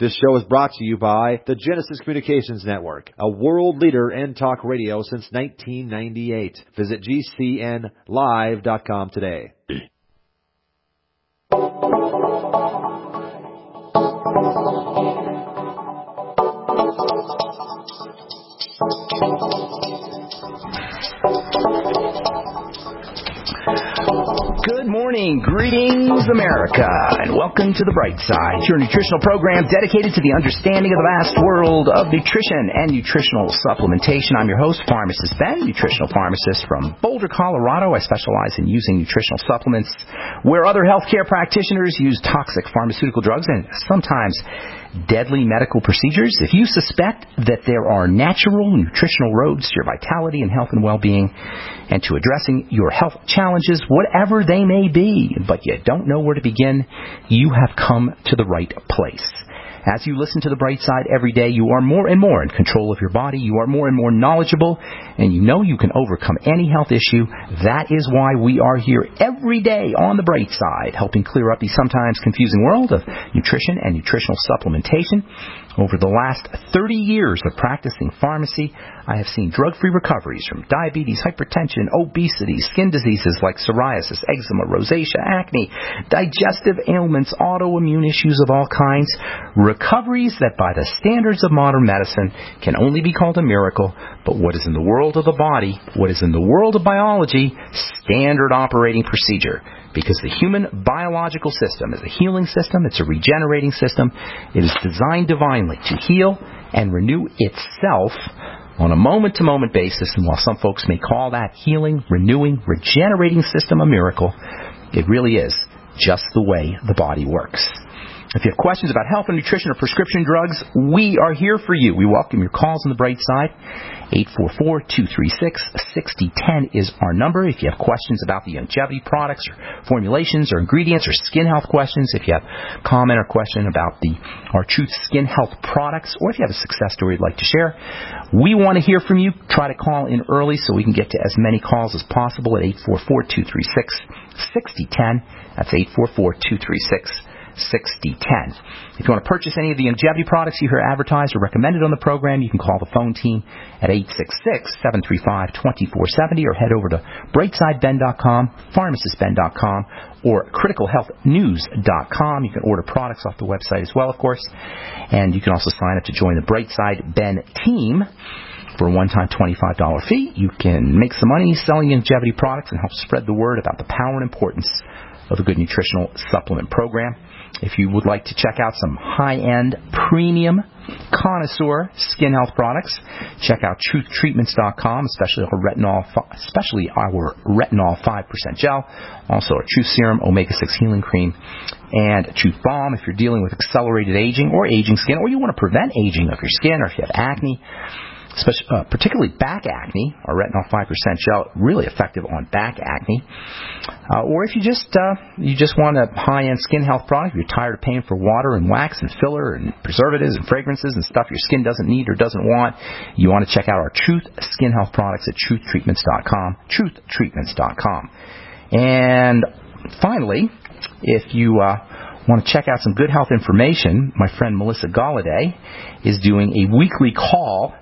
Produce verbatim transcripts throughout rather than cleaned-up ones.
This show is brought to you by the Genesis Communications Network, a world leader in talk radio since nineteen ninety-eight. Visit G C N live dot com today. Good morning, greetings, America, and welcome to The Bright Side, your nutritional program dedicated to the understanding of the vast world of nutrition and nutritional supplementation. I'm your host, Pharmacist Ben, nutritional pharmacist from Boulder, Colorado. I specialize in using nutritional supplements where other healthcare practitioners use toxic pharmaceutical drugs and sometimes deadly medical procedures. If you suspect that there are natural nutritional roads to your vitality and health and well-being and to addressing your health challenges, whatever they may be, but you don't know where to begin, you have come to the right place. As you listen to The Bright Side every day, you are more and more in control of your body. You are more and more knowledgeable, and you know you can overcome any health issue. That is why we are here every day on The Bright Side, helping clear up the sometimes confusing world of nutrition and nutritional supplementation. Over the last thirty years of practicing pharmacy, I have seen drug-free recoveries from diabetes, hypertension, obesity, skin diseases like psoriasis, eczema, rosacea, acne, digestive ailments, autoimmune issues of all kinds, recoveries that by the standards of modern medicine can only be called a miracle, but what is in the world of the body, what is in the world of biology, standard operating procedure. Because the human biological system is a healing system, it's a regenerating system. It is designed divinely to heal and renew itself on a moment-to-moment basis. And while some folks may call that healing, renewing, regenerating system a miracle, it really is just the way the body works. If you have questions about health and nutrition or prescription drugs, we are here for you. We welcome your calls on The Bright Side. eight four four, two three six, six zero one zero is our number. If you have questions about the longevity products or formulations or ingredients or skin health questions, if you have a comment or question about the our Truth Skin Health products, or if you have a success story you'd like to share, we want to hear from you. Try to call in early so we can get to as many calls as possible at eight four four, two three six, six zero one zero. That's eight four four, two three six, six zero one zero. If you want to purchase any of the longevity products you hear advertised or recommended on the program, you can call the phone team at eight six six, seven three five, two four seven zero or head over to bright side ben dot com, pharmacist ben dot com, or critical health news dot com. You can order products off the website as well, of course. And you can also sign up to join the Brightside Ben team. For a one-time twenty-five dollars fee, you can make some money selling longevity products and help spread the word about the power and importance of a good nutritional supplement program. If you would like to check out some high-end, premium, connoisseur skin health products, check out truth treatments dot com, especially our retinol, especially our retinol five percent gel, also our Truth Serum Omega six Healing Cream, and Truth Balm. If you're dealing with accelerated aging or aging skin, or you want to prevent aging of your skin, or if you have acne, Especially, uh, particularly back acne, our retinol five percent gel, really effective on back acne. Uh, or if you just uh, you just want a high-end skin health product, you're tired of paying for water and wax and filler and preservatives and fragrances and stuff your skin doesn't need or doesn't want, you want to check out our Truth Skin Health products at truth treatments dot com, truth treatments dot com. And finally, if you uh, want to check out some good health information, my friend Melissa Galladay is doing a weekly call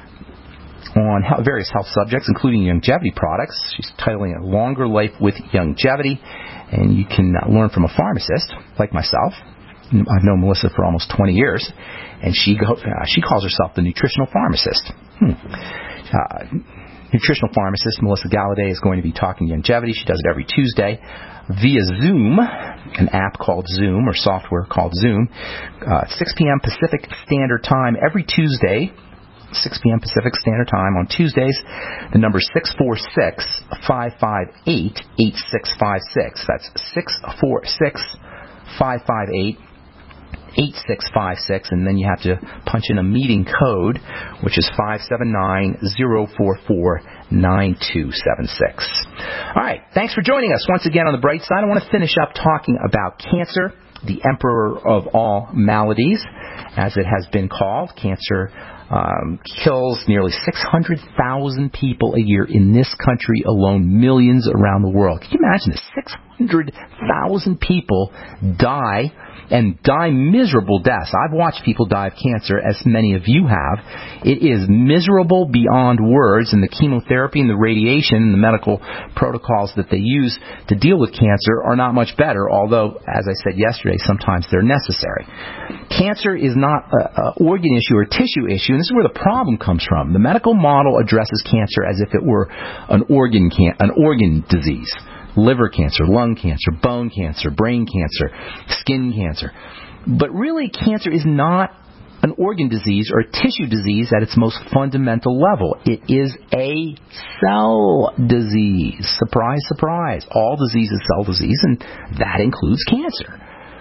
on various health subjects, including longevity products. She's titling it Longer Life with Longevity, and you can learn from a pharmacist like myself. I've known Melissa for almost twenty years, and she go, uh, she calls herself the nutritional pharmacist. Hmm. Uh, nutritional pharmacist Melissa Galladay is going to be talking longevity. She does it every Tuesday via Zoom, an app called Zoom, or software called Zoom, uh, six p.m. Pacific Standard Time every Tuesday, six p.m. Pacific Standard Time on Tuesdays. The number is six four six, five five eight, eight six five six. That's six four six, five five eight, eight six five six, and then you have to punch in a meeting code, which is five seven nine, zero four four, nine two seven six. All right, thanks for joining us once again on The Bright Side. I want to finish up talking about cancer, the emperor of all maladies, as it has been called. Cancer Um, kills nearly six hundred thousand people a year in this country alone, millions around the world. Can you imagine this? six hundred thousand people die and die miserable deaths. I've watched people die of cancer, as many of you have. It is miserable beyond words, and the chemotherapy and the radiation and the medical protocols that they use to deal with cancer are not much better, although, as I said yesterday, sometimes they're necessary. Cancer is not an organ issue or a tissue issue, and this is where the problem comes from. The medical model addresses cancer as if it were an organ can- an organ disease. Liver cancer, lung cancer, bone cancer, brain cancer, skin cancer. But really, cancer is not an organ disease or a tissue disease at its most fundamental level. It is a cell disease. Surprise, surprise. All disease is cell disease, and that includes cancer.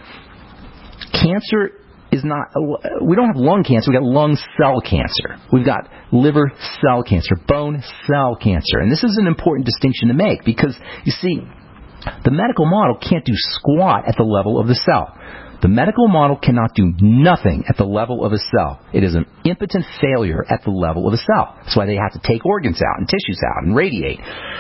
Cancer is not, we don't have lung cancer, we've got lung cell cancer. We've got liver cell cancer, bone cell cancer. And this is an important distinction to make because, you see, the medical model can't do squat at the level of the cell. The medical model cannot do nothing at the level of a cell. It is an impotent failure at the level of a cell. That's why they have to take organs out and tissues out and radiate.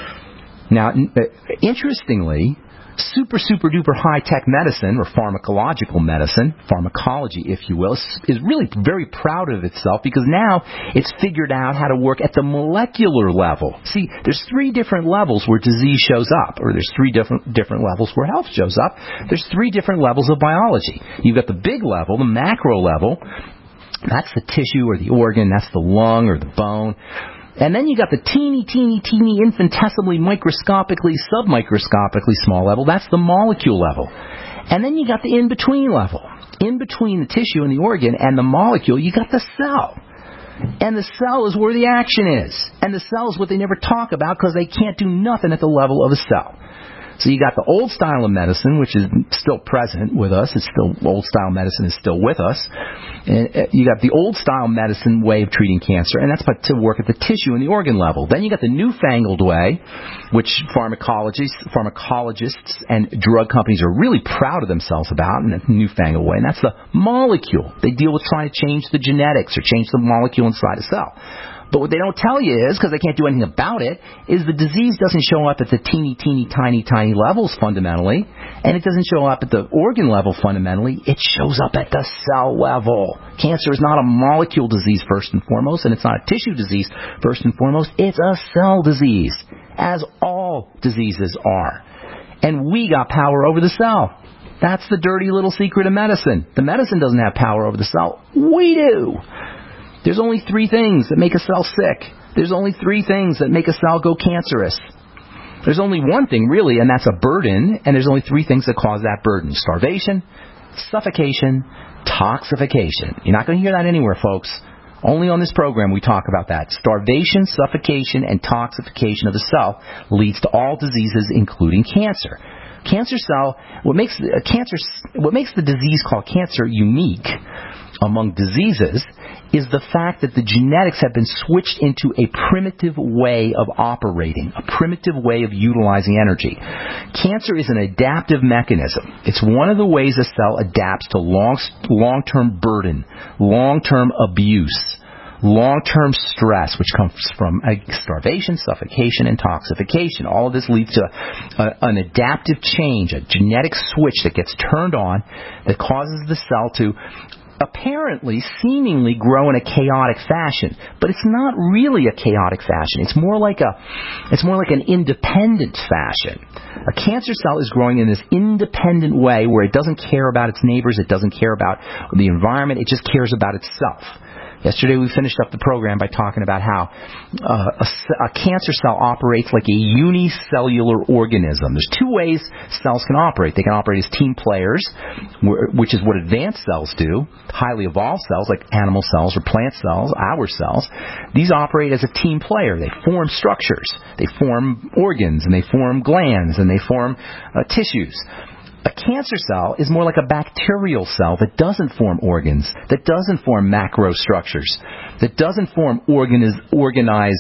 Now, interestingly, super, super duper high-tech medicine, or pharmacological medicine, pharmacology, if you will, is really very proud of itself because now it's figured out how to work at the molecular level. See, there's three different levels where disease shows up, or there's three different different levels where health shows up. There's three different levels of biology. You've got the big level, the macro level. That's the tissue or the organ. That's the lung or the bone. And then you got the teeny, teeny, teeny, infinitesimally, microscopically, submicroscopically small level. That's the molecule level. And then you got the in-between level. In between the tissue and the organ and the molecule, you got the cell. And the cell is where the action is. And the cell is what they never talk about because they can't do nothing at the level of a cell. So you got the old style of medicine, which is still present with us. It's still, old style medicine is still with us. And you got the old style medicine way of treating cancer, and that's to work at the tissue and the organ level. Then you got the newfangled way, which pharmacologists, pharmacologists and drug companies are really proud of themselves about in a newfangled way, and that's the molecule. They deal with trying to change the genetics or change the molecule inside a cell. But what they don't tell you is, because they can't do anything about it, is the disease doesn't show up at the teeny, teeny, tiny, tiny levels fundamentally, and it doesn't show up at the organ level fundamentally. It shows up at the cell level. Cancer is not a molecule disease first and foremost, and it's not a tissue disease first and foremost. It's a cell disease, as all diseases are. And we got power over the cell. That's the dirty little secret of medicine. The medicine doesn't have power over the cell. We do. There's only three things that make a cell sick. There's only three things that make a cell go cancerous. There's only one thing, really, and that's a burden, and there's only three things that cause that burden. Starvation, suffocation, toxification. You're not going to hear that anywhere, folks. Only on this program we talk about that. Starvation, suffocation, and toxification of the cell leads to all diseases, including cancer. Cancer cell, what makes a cancer, what makes the disease called cancer unique among diseases is the fact that the genetics have been switched into a primitive way of operating, a primitive way of utilizing energy. Cancer is an adaptive mechanism. It's one of the ways a cell adapts to long, long-term burden, long-term abuse, long-term stress, which comes from starvation, suffocation, and toxification. All of this leads to a, an adaptive change, a genetic switch that gets turned on that causes the cell to apparently, seemingly grow in a chaotic fashion, but it's not really a chaotic fashion. It's more like a, it's more like an independent fashion. A cancer cell is growing in this independent way where it doesn't care about its neighbors, it doesn't care about the environment, it just cares about itself. Yesterday we finished up the program by talking about how uh, a, a cancer cell operates like a unicellular organism. There's two ways cells can operate. They can operate as team players, which is what advanced cells do, highly evolved cells like animal cells or plant cells, our cells. These operate as a team player. They form structures, they form organs, and they form glands, and they form uh, tissues. A cancer cell is more like a bacterial cell that doesn't form organs, that doesn't form macro structures, that doesn't form organiz- organized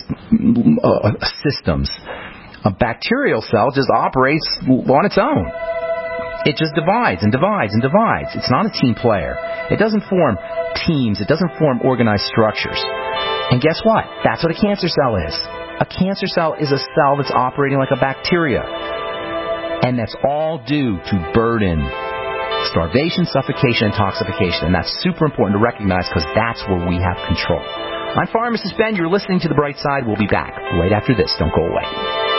uh, systems. A bacterial cell just operates on its own. It just divides and divides and divides. It's not a team player. It doesn't form teams. It doesn't form organized structures. And guess what? That's what a cancer cell is. A cancer cell is a cell that's operating like a bacteria. And that's all due to burden. starvation, suffocation, intoxication. And that's super important to recognize because that's where we have control. I'm Pharmacist Ben. You're listening to The Bright Side. We'll be back right after this. Don't go away.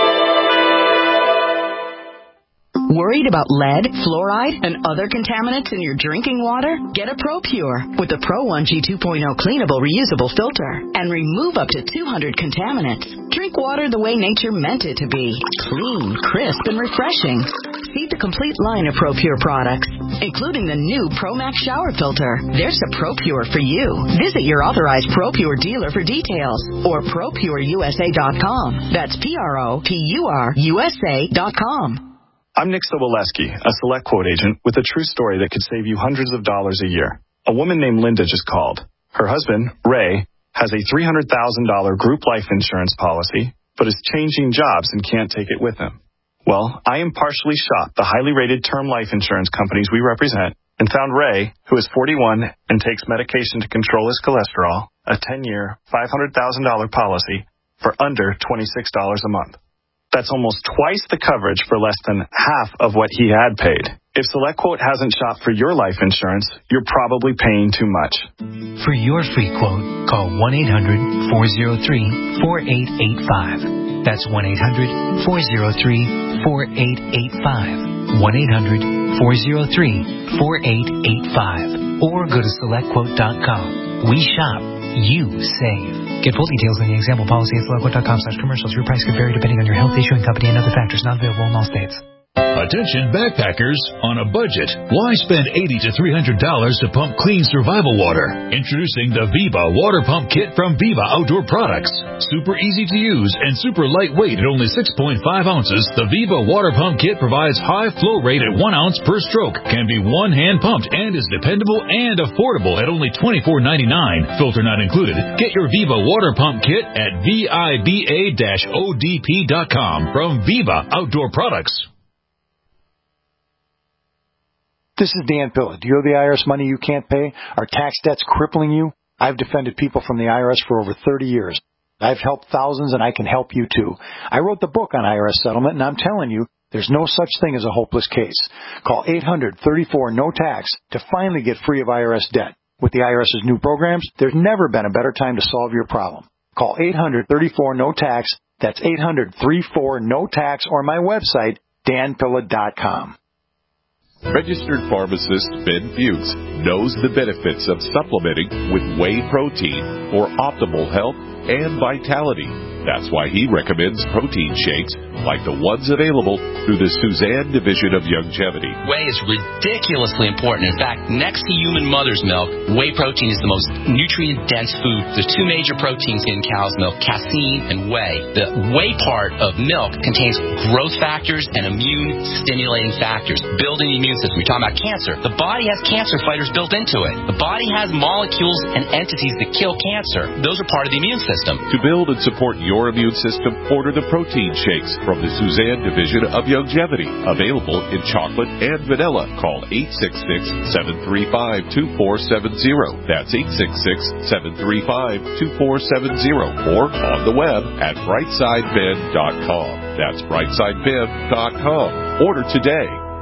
Worried about lead, fluoride, and other contaminants in your drinking water? Get a ProPure with the Pro one G two point oh cleanable reusable filter and remove up to two hundred contaminants. Drink water the way nature meant it to be. Clean, crisp, and refreshing. See the complete line of ProPure products, including the new ProMax shower filter. There's a ProPure for you. Visit your authorized ProPure dealer for details or pro pure U S A dot com. That's P R O P U R U S A dot com. I'm Nick Soboleski, a Select Quote agent with a true story that could save you hundreds of dollars a year. A woman named Linda just called. Her husband, Ray, has a three hundred thousand dollars group life insurance policy, but is changing jobs and can't take it with him. Well, I impartially shopped the highly rated term life insurance companies we represent and found Ray, who is forty-one and takes medication to control his cholesterol, a ten-year, five hundred thousand dollars policy for under twenty-six dollars a month. That's almost twice the coverage for less than half of what he had paid. If SelectQuote hasn't shopped for your life insurance, you're probably paying too much. For your free quote, call one eight hundred four oh three four eight eight five. That's one eight hundred four oh three four eight eight five. one eight hundred four oh three four eight eight five. Or go to select quote dot com. We shop. You save. Get full details on the example policy at select quote dot com slash commercials. Your price could vary depending on your health, issuing company, and other factors. Not available in all states. Attention backpackers on a budget. Why spend eighty to three hundred dollars to pump clean survival water? Introducing the Viva Water Pump Kit from Viva Outdoor Products. Super easy to use and super lightweight at only six point five ounces, the Viva Water Pump Kit provides high flow rate at one ounce per stroke, can be one hand pumped, and is dependable and affordable at only twenty-four ninety-nine. Filter not included. Get your Viva Water Pump Kit at viva dash O D P dot com from Viva Outdoor Products. This is Dan Pilla. Do you owe the I R S money you can't pay? Are tax debts crippling you? I've defended people from the I R S for over thirty years. I've helped thousands, and I can help you too. I wrote the book on I R S settlement, and I'm telling you, there's no such thing as a hopeless case. Call eight hundred thirty-four no tax to finally get free of I R S debt. With the IRS's new programs, there's never been a better time to solve your problem. Call eight hundred thirty-four no tax. That's eight hundred thirty-four no tax, or my website, dan pilla dot com. Registered pharmacist Ben Fuchs knows the benefits of supplementing with whey protein for optimal health and vitality. That's why he recommends protein shakes like the ones available through the Suzanne Division of Youngevity. Whey is ridiculously important. In fact, next to human mother's milk, whey protein is the most nutrient-dense food. There's two major proteins in cow's milk, casein and whey. The whey part of milk contains growth factors and immune-stimulating factors, building the immune system. We're talking about cancer. The body has cancer fighters built into it. The body has molecules and entities that kill cancer. Those are part of the immune system. To build and support your immune system, order the protein shakes from the Suzanne Division of Youngevity. Available in chocolate and vanilla. Call eight six six, seven three five, two four seven zero. That's eight six six, seven three five, two four seven zero. Or on the web at brightside ben dot com. That's brightside ben dot com. Order today.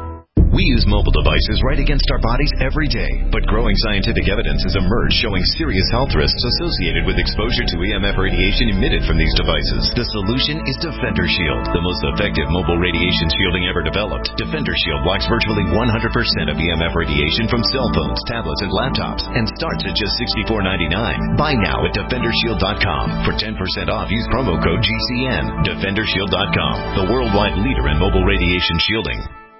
We use mobile devices right against our bodies every day, but growing scientific evidence has emerged showing serious health risks associated with exposure to E M F radiation emitted from these devices. The solution is Defender Shield, the most effective mobile radiation shielding ever developed. Defender Shield blocks virtually one hundred percent of E M F radiation from cell phones, tablets, and laptops, and starts at just sixty-four ninety-nine. Buy now at defender shield dot com. For ten percent off, use promo code G C N. defender shield dot com, the worldwide leader in mobile radiation shielding.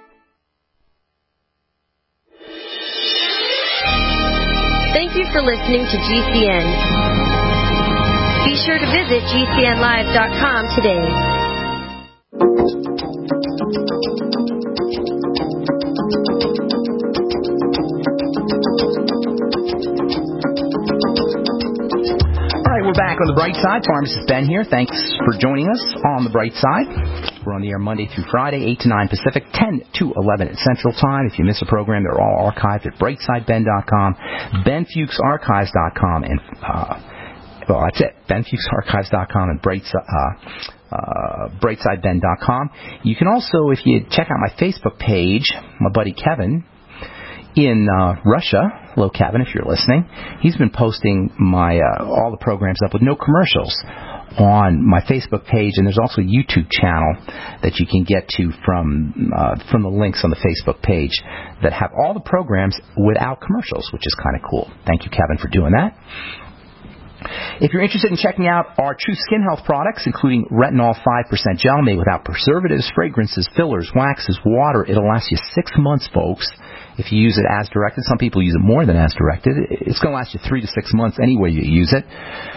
Thank you for listening to G C N. Be sure to visit G C N live dot com today. All right, we're back on The Bright Side. Pharmacist Ben here. Thanks for joining us on The Bright Side. We're on the air Monday through Friday, eight to nine Pacific, ten to eleven at Central Time. If you miss a program, they're all archived at brightside ben dot com, ben fuchs archives dot com, and, uh, well, that's it, ben fuchs archives dot com and Bright, uh, uh, brightside ben dot com. You can also, if you check out my Facebook page, my buddy Kevin, in uh, Russia, hello Kevin, if you're listening, he's been posting my uh, all the programs up with no commercials on my Facebook page, and there's also a YouTube channel that you can get to from uh, from the links on the Facebook page that have all the programs without commercials, which is kind of cool. Thank you, Kevin, for doing that. If you're interested in checking out our True Skin Health products, including Retinol five percent gel made without preservatives, fragrances, fillers, waxes, water, it'll last you six months, folks. If you use it as directed, some people use it more than as directed. It's going to last you three to six months any way you use it.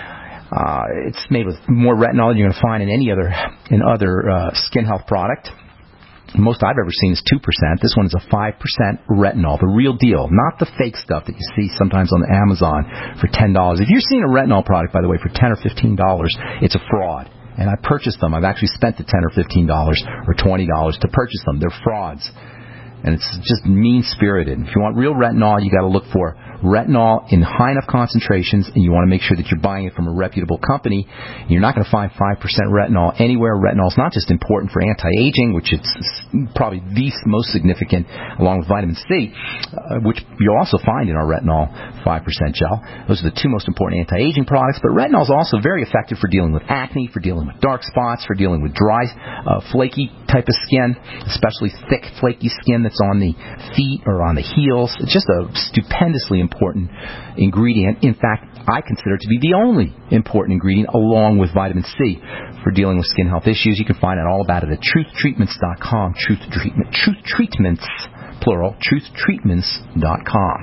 Uh, it's made with more retinol than you're going to find in any other in other uh, skin health product. Most I've ever seen is two percent. This one is a five percent retinol, the real deal, not the fake stuff that you see sometimes on Amazon for ten dollars. If you're seeing a retinol product, by the way, for ten dollars or fifteen dollars, it's a fraud. And I purchased them. I've actually spent the ten dollars or fifteen dollars or twenty dollars to purchase them. They're frauds. And it's just mean-spirited. If you want real retinol, you got to look for retinol in high enough concentrations, and you want to make sure that you're buying it from a reputable company. You're not going to find five percent retinol anywhere. Retinol is not just important for anti-aging, which is probably the most significant, along with vitamin C, uh, which you'll also find in our retinol five percent gel. Those are the two most important anti-aging products, but retinol is also very effective for dealing with acne, for dealing with dark spots, for dealing with dry, uh, flaky type of skin, especially thick, flaky skin that's on the feet or on the heels. It's just a stupendously important ingredient. In fact, I consider it to be the only important ingredient, along with vitamin C, for dealing with skin health issues. You can find out all about it at truth treatments dot com. Truth Treatment, Truth Treatments, plural, truth treatments dot com.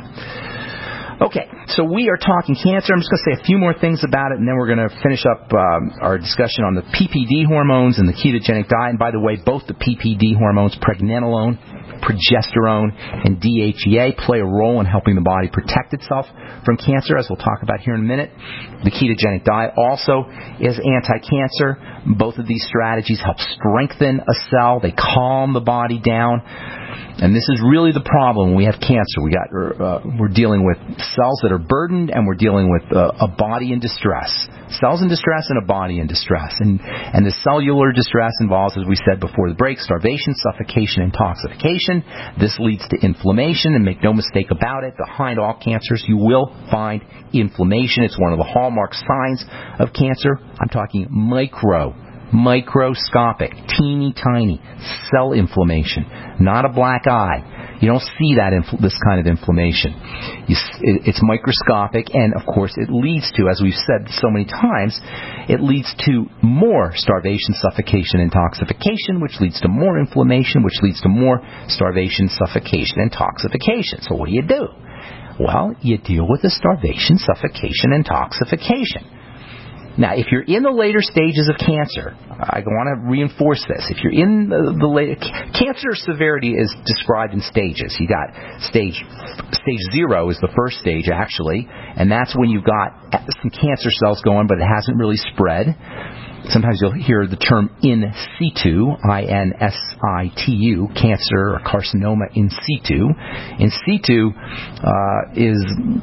Okay, so we are talking cancer. I'm just going to say a few more things about it, and then we're going to finish up um, our discussion on the P P D hormones and the ketogenic diet. And by the way, both the P P D hormones, pregnenolone, progesterone, and D H E A, play a role in helping the body protect itself from cancer, as we'll talk about here in a minute. The ketogenic diet also is anti-cancer. Both of these strategies help strengthen a cell. They calm the body down. And this is really the problem when we have cancer. We got, uh, we're dealing with cells that are burdened, and we're dealing with uh, a body in distress. Cells in distress and a body in distress. And, and the cellular distress involves, as we said before the break, starvation, suffocation, and toxification. This leads to inflammation, and make no mistake about it, behind all cancers you will find inflammation. It's one of the hallmark signs of cancer. I'm talking micro microscopic, teeny tiny cell inflammation, not a black eye. You don't see that infl- this kind of inflammation. You, it, it's microscopic, and of course it leads to, as we've said so many times, it leads to more starvation, suffocation, and toxification, which leads to more inflammation, which leads to more starvation, suffocation, and toxification. So what do you do? Well, you deal with the starvation, suffocation, and toxification. Now, if you're in the later stages of cancer, I want to reinforce this. If you're in the, the later... Cancer severity is described in stages. You got stage... Stage zero is the first stage, actually, and that's when you've got some cancer cells going, but it hasn't really spread. Sometimes you'll hear the term in situ, I N S I T U, cancer or carcinoma in situ. In situ uh, is...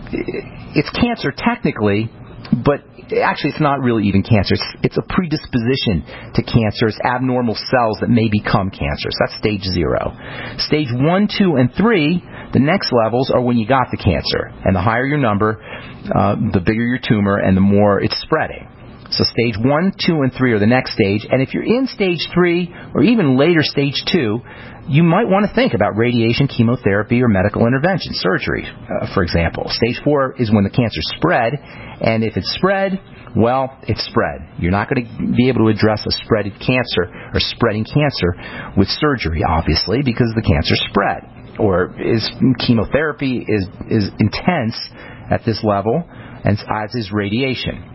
It's cancer technically, but actually it's not really even cancer. It's, it's a predisposition to cancer. It's abnormal cells that may become cancers. That's stage zero. Stage one, two, and three, the next levels are when you got the cancer. And the higher your number, uh, the bigger your tumor, and the more it's spreading. So stage one, two, and three are the next stage. And if you're in stage three or even later stage two, you might want to think about radiation, chemotherapy, or medical intervention, surgery, uh, for example. Stage four is when the cancer spread, and if it's spread, well, it's spread. You're not going to be able to address a spreading cancer or spreading cancer with surgery, obviously, because the cancer spread. Or is chemotherapy is is intense at this level, and as is radiation.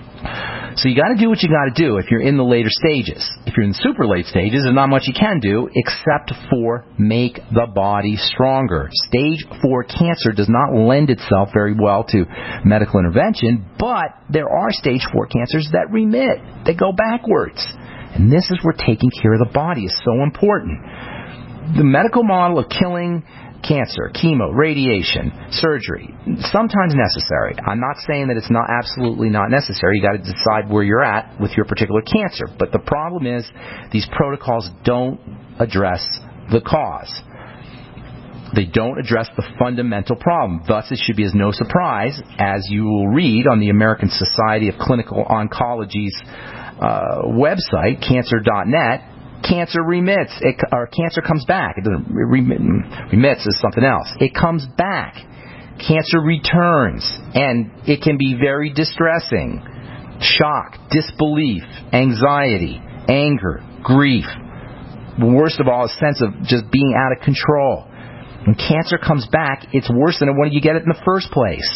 So you got to do what you got to do if you're in the later stages. If you're in the super late stages, there's not much you can do except for make the body stronger. Stage four cancer does not lend itself very well to medical intervention, but there are stage four cancers that remit. They go backwards. And this is where taking care of the body is so important. The medical model of killing cancer, chemo, radiation, surgery, sometimes necessary. I'm not saying that it's not absolutely not necessary. You got to decide where you're at with your particular cancer. But the problem is these protocols don't address the cause. They don't address the fundamental problem. Thus, it should be as no surprise, as you will read on the American Society of Clinical Oncology's uh, website, cancer dot net, cancer remits, it, or cancer comes back. It doesn't remit, remits is something else. It comes back. Cancer returns, and it can be very distressing. Shock, disbelief, anxiety, anger, grief. Worst of all, a sense of just being out of control. When cancer comes back, it's worse than when you get it in the first place.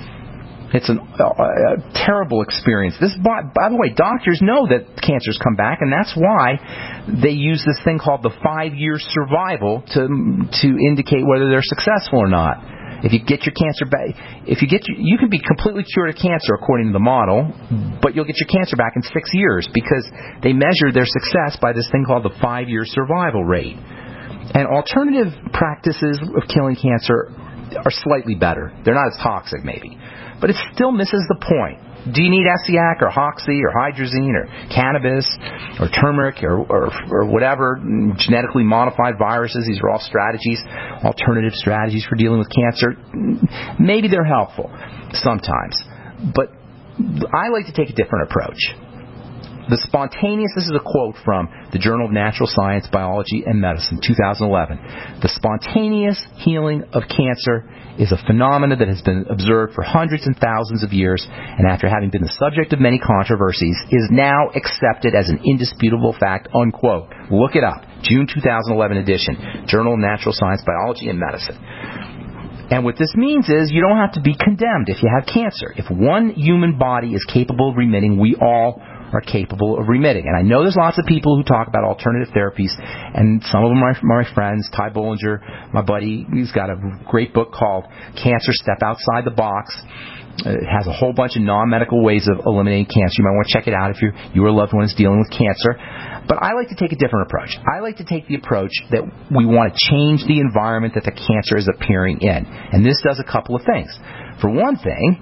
It's an, a, a terrible experience. This, by, by the way, doctors know that cancers come back, and that's why they use this thing called the five-year survival to to indicate whether they're successful or not. If you get your cancer back, if you get your, you can be completely cured of cancer according to the model, but you'll get your cancer back in six years because they measure their success by this thing called the five-year survival rate. And alternative practices of killing cancer are slightly better. They're not as toxic, maybe, but it still misses the point. Do you need Essiac or Hoxie or hydrazine or cannabis or turmeric or, or, or whatever, genetically modified viruses? These are all strategies, alternative strategies for dealing with cancer. Maybe they're helpful sometimes, but I like to take a different approach. The spontaneous, this is a quote from the Journal of Natural Science, Biology, and Medicine, two thousand eleven. The spontaneous healing of cancer is a phenomenon that has been observed for hundreds and thousands of years, and after having been the subject of many controversies, is now accepted as an indisputable fact, unquote. Look it up. June two thousand eleven edition, Journal of Natural Science, Biology, and Medicine. And what this means is you don't have to be condemned if you have cancer. If one human body is capable of remitting, we all are capable of remitting. And I know there's lots of people who talk about alternative therapies, and some of them are my friends. Ty Bollinger, my buddy, he's got a great book called Cancer Step Outside the Box. It has a whole bunch of non-medical ways of eliminating cancer. You might want to check it out if you're, you or a loved one is dealing with cancer. But I like to take a different approach. I like to take the approach that we want to change the environment that the cancer is appearing in. And this does a couple of things. For one thing,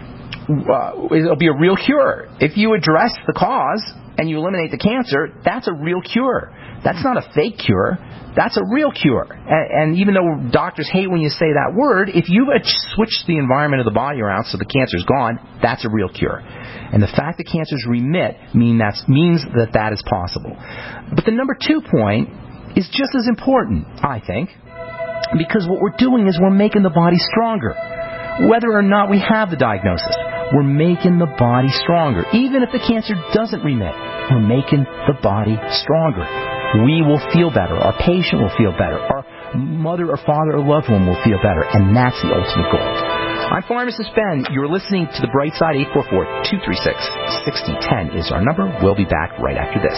Uh, it'll be a real cure. If you address the cause and you eliminate the cancer, that's a real cure. That's not a fake cure. That's a real cure. And, and even though doctors hate when you say that word, if you switch the environment of the body around so the cancer's gone, that's a real cure. And the fact that cancers remit mean that's, means that that is possible. But the number two point is just as important, I think, because what we're doing is we're making the body stronger. Whether or not we have the diagnosis, we're making the body stronger. Even if the cancer doesn't remit, we're making the body stronger. We will feel better. Our patient will feel better. Our mother or father or loved one will feel better. And that's the ultimate goal. I'm Pharmacist Ben. You're listening to The Bright Side. Eight four four, two three six, six zero one zero is our number. We'll be back right after this.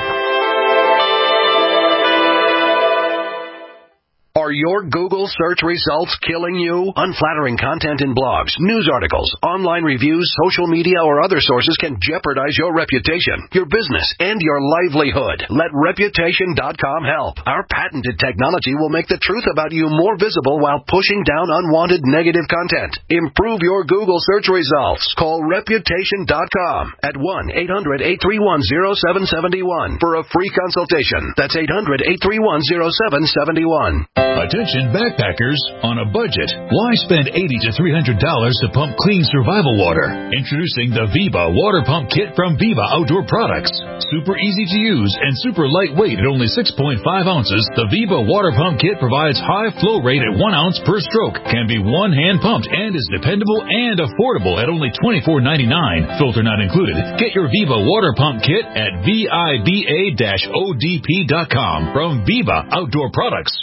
Are your Google search results killing you? Unflattering content in blogs, news articles, online reviews, social media, or other sources can jeopardize your reputation, your business, and your livelihood. Let Reputation dot com help. Our patented technology will make the truth about you more visible while pushing down unwanted negative content. Improve your Google search results. Call Reputation dot com at one eight hundred, eight three one, zero seven seven one for a free consultation. That's eight hundred, eight three one, zero seven seven one. Attention backpackers on a budget. Why spend eighty to three hundred dollars to pump clean survival water? Introducing the Viva Water Pump Kit from Viva Outdoor Products. Super easy to use and super lightweight at only six point five ounces, the Viva Water Pump Kit provides high flow rate at one ounce per stroke, can be one hand pumped, and is dependable and affordable at only twenty-four ninety-nine. Filter not included. Get your Viva Water Pump Kit at viba dash O D P dot com from Viva Outdoor Products.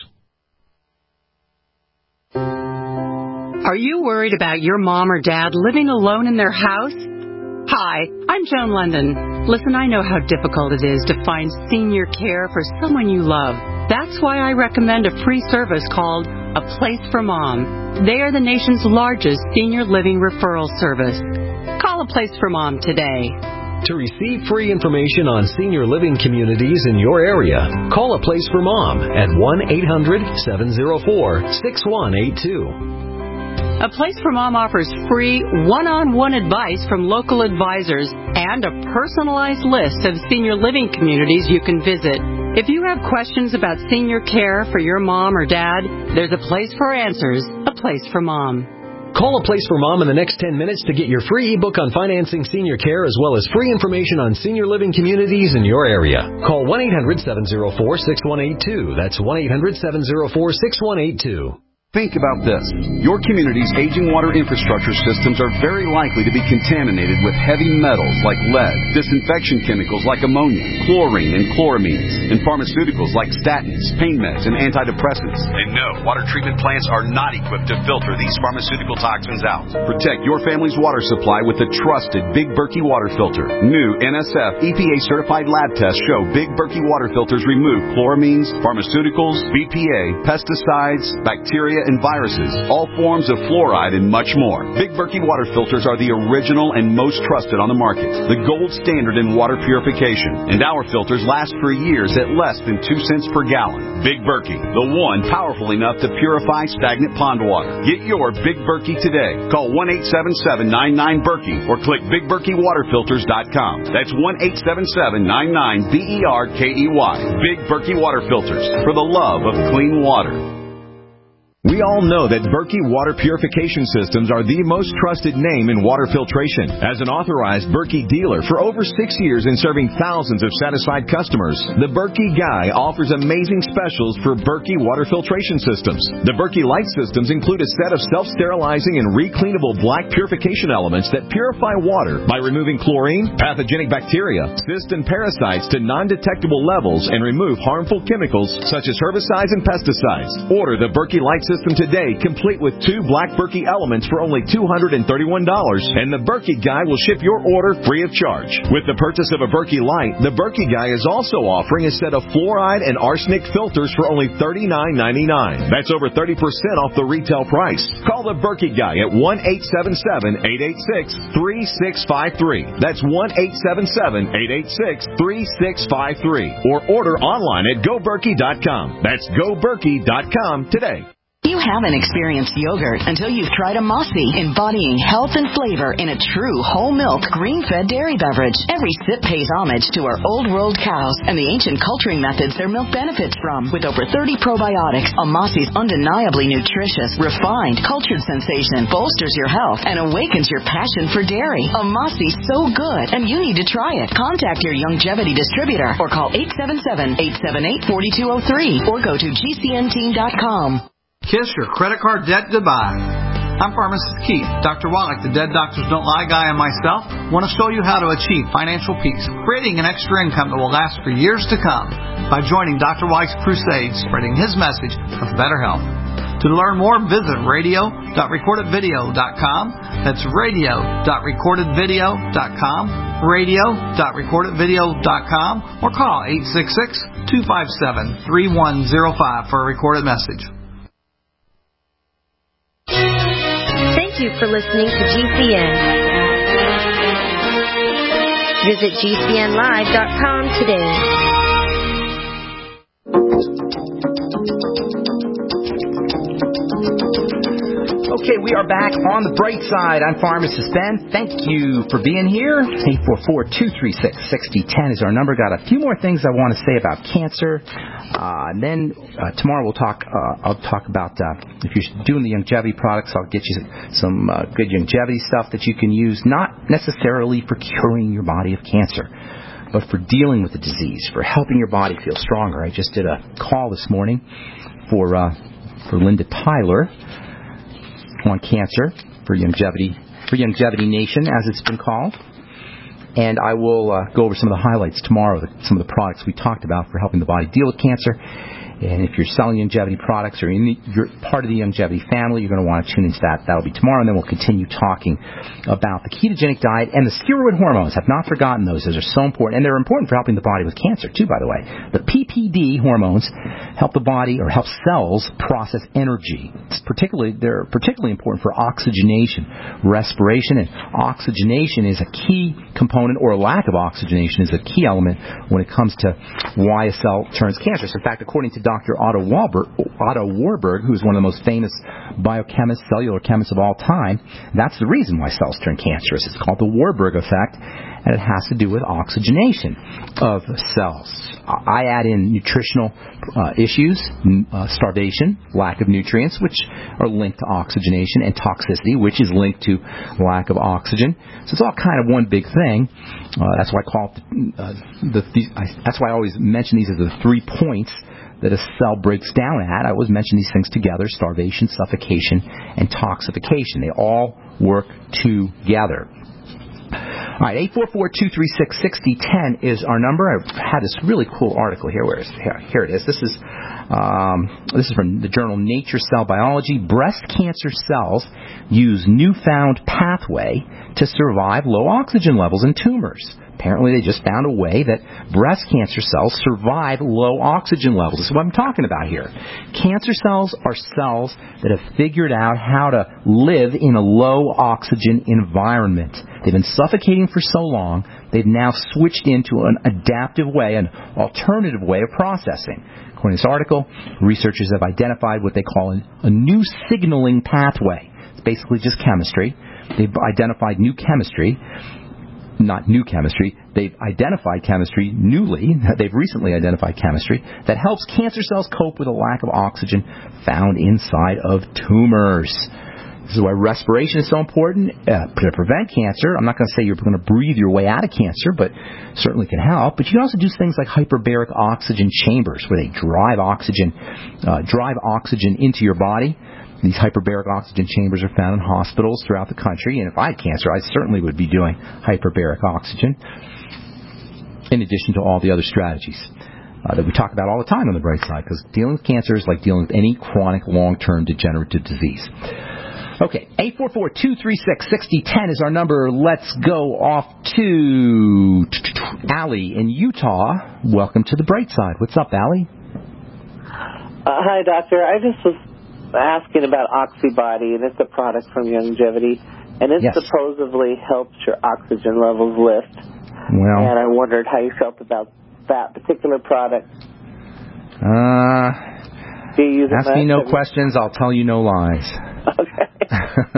Are you worried about your mom or dad living alone in their house? Hi, I'm Joan London. Listen, I know how difficult it is to find senior care for someone you love. That's why I recommend a free service called A Place for Mom. They are the nation's largest senior living referral service. Call A Place for Mom today. To receive free information on senior living communities in your area, call A Place for Mom at one eight hundred, seven oh four, six one eight two. A Place for Mom offers free one-on-one advice from local advisors and a personalized list of senior living communities you can visit. If you have questions about senior care for your mom or dad, there's a place for answers, a place for mom. Call A Place for Mom in the next ten minutes to get your free ebook on financing senior care as well as free information on senior living communities in your area. Call one eight hundred seven oh four six one eight two. That's one eight hundred seven oh four six one eight two. Think about this. Your community's aging water infrastructure systems are very likely to be contaminated with heavy metals like lead, disinfection chemicals like ammonia, chlorine and chloramines, and pharmaceuticals like statins, pain meds, and antidepressants. And no, water treatment plants are not equipped to filter these pharmaceutical toxins out. Protect your family's water supply with the trusted Big Berkey water filter. New N S F E P A-certified lab tests show Big Berkey water filters remove chloramines, pharmaceuticals, B P A, pesticides, bacteria, and viruses, all forms of fluoride, and much more. Big Berkey water filters are the original and most trusted on the market, the gold standard in water purification, and our filters last for years at less than two cents per gallon. Big Berkey, the one powerful enough to purify stagnant pond water. Get your Big Berkey today. Call one eight seven seven nine nine Berkey or click big berkey water filters dot com. That's one eight seven seven nine nine B E R K E Y. Big Berkey water filters, for the love of clean water. We all know that Berkey Water Purification Systems are the most trusted name in water filtration. As an authorized Berkey dealer for over six years and serving thousands of satisfied customers, the Berkey Guy offers amazing specials for Berkey water filtration systems. The Berkey Light systems include a set of self-sterilizing and recleanable black purification elements that purify water by removing chlorine, pathogenic bacteria, cysts, and parasites to non-detectable levels and remove harmful chemicals such as herbicides and pesticides. Order the Berkey Light system system today, complete with two black Berkey elements for only two hundred thirty-one dollars, and the Berkey Guy will ship your order free of charge. With the purchase of a Berkey Light, the Berkey Guy is also offering a set of fluoride and arsenic filters for only thirty-nine ninety-nine. That's over thirty percent off the retail price. Call the Berkey Guy at one eight seven seven eight eight six three six five three. That's one eight seven seven eight eight six three six five three. Or order online at go berkey dot com. That's go berkey dot com today. You haven't experienced yogurt until you've tried a Mossy, embodying health and flavor in a true whole milk, green-fed dairy beverage. Every sip pays homage to our old world cows and the ancient culturing methods their milk benefits from. With over thirty probiotics, a Mossy's undeniably nutritious, refined, cultured sensation bolsters your health and awakens your passion for dairy. A Mossy's so good, and you need to try it. Contact your Youngevity distributor or call eight seven seven, eight seven eight, four two zero three or go to G C N team dot com. Kiss your credit card debt goodbye. I'm Pharmacist Keith. Doctor Wallach, the Dead Doctors Don't Lie guy, and myself want to show you how to achieve financial peace, creating an extra income that will last for years to come by joining Doctor Wallach's crusade, spreading his message of better health. To learn more, visit radio dot recorded video dot com. That's radio dot recorded video dot com, radio dot recorded video dot com, or call eight six six, two five seven, three one zero five for a recorded message. Thank you for listening to G C N. Visit G C N live dot com today. Okay, we are back on the bright side. I'm Pharmacist Ben. Thank you for being here. eight four four, two three six, six zero one zero is our number. Got a few more things I want to say about cancer. Uh, and then uh, tomorrow we'll talk. Uh, I'll talk about uh, if you're doing the Youngevity products. I'll get you some uh, good Youngevity stuff that you can use, not necessarily for curing your body of cancer, but for dealing with the disease, for helping your body feel stronger. I just did a call this morning for uh, for Linda Tyler on cancer for Youngevity, for Youngevity Nation, as it's been called. And I will uh, go over some of the highlights tomorrow, the, some of the products we talked about for helping the body deal with cancer. And if you're selling Youngevity products or in the, you're part of the Youngevity family, you're going to want to tune into that. That'll be tomorrow, and then we'll continue talking about the ketogenic diet and the steroid hormones. Have not forgotten those. Those are so important, and they're important for helping the body with cancer, too, by the way. The P P D hormones help the body or help cells process energy. It's particularly, they're particularly important for oxygenation, respiration, and oxygenation is a key component, or a lack of oxygenation is a key element when it comes to why a cell turns cancerous. In fact, according to Doctor Otto Warburg, Otto Warburg, who is one of the most famous biochemists, cellular chemists of all time. That's the reason why cells turn cancerous. It's called the Warburg effect, and it has to do with oxygenation of cells. I add in nutritional uh, issues, uh, starvation, lack of nutrients, which are linked to oxygenation, and toxicity, which is linked to lack of oxygen. So it's all kind of one big thing. Uh, that's why I call it uh, the, the I, that's why I always mention these as the three points that a cell breaks down at. I always mention these things together: starvation, suffocation, and toxification. They all work together. All right, eight four four, two three six, six zero one zero is our number. I had this really cool article here. Where is it? Here, here it is. This is um, this is from the journal Nature Cell Biology. Breast cancer cells use newfound pathway to survive low oxygen levels in tumors. Apparently, they just found a way that breast cancer cells survive low oxygen levels. This is what I'm talking about here. Cancer cells are cells that have figured out how to live in a low oxygen environment. They've been suffocating for so long, they've now switched into an adaptive way, an alternative way of processing. According to this article, researchers have identified what they call a new signaling pathway. It's basically just chemistry. They've identified new chemistry. Not new chemistry, they've identified chemistry newly, they've recently identified chemistry that helps cancer cells cope with a lack of oxygen found inside of tumors. This is why respiration is so important uh, to prevent cancer. I'm not going to say you're going to breathe your way out of cancer, but certainly can help. But you can also do things like hyperbaric oxygen chambers, where they drive oxygen, uh, drive oxygen into your body. These hyperbaric oxygen chambers are found in hospitals throughout the country, and if I had cancer, I certainly would be doing hyperbaric oxygen, in addition to all the other strategies uh, that we talk about all the time on the bright side, because dealing with cancer is like dealing with any chronic, long-term degenerative disease. Okay, eight four four, two three six, six zero one zero is our number. Let's go off to Allie in Utah. Welcome to the bright side. What's up, Allie? Uh, hi, Doctor. I just was asking about Oxybody, and it's a product from Youngevity, and it yes. supposedly helps your oxygen levels lift. Well, and I wondered how you felt about that particular product. Uh, Do you use ask it me no much? questions, I'll tell you no lies. Okay.